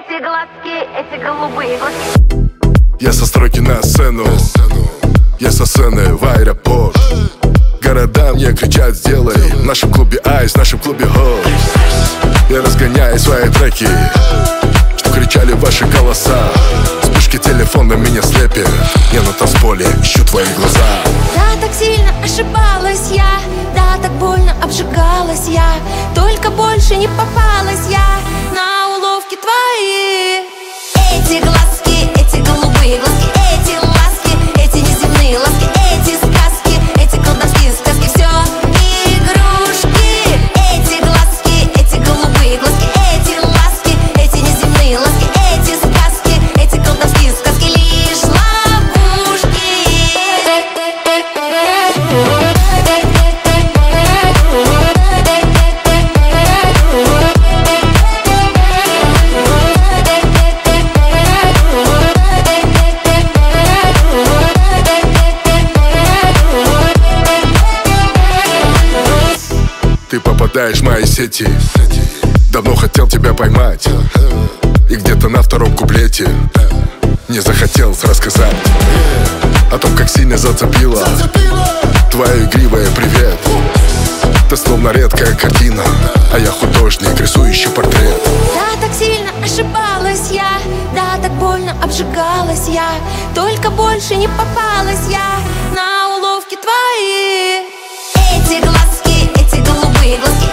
эти глазки, эти голубые глазки. Я со стройки на сцену, я со сцены в аэропорт. Города мне кричат: сделай в нашем клубе айс, в нашем клубе гол. Я разгоняю свои треки, что кричали ваши голоса. Вспышки телефона меня слепят, я на танцполе ищу твои глаза. Да, так сильно ошибалась я, да, так больно обжигалась я, только больше не попалась я на уловки твои. Эти глазки, эти голубые глазки, эти ласки, эти неземные ласки, эти сказки, эти колдовские сказки, все игрушки. Эти глазки, эти голубые глазки, эти ласки, эти неземные ласки, эти сказки, эти колдовские сказки, лишь ловушки. Ты попадаешь в мои сети, давно хотел тебя поймать, и где-то на втором куплете не захотелось рассказать о том, как сильно зацепила твоя игривая привет. Ты словно редкая картина, а я художник, рисующий портрет. Да, так сильно ошибалась я, да, так больно обжигалась я, только больше не попалась я на уловки твои. Эти глазки, эти голубые глазки,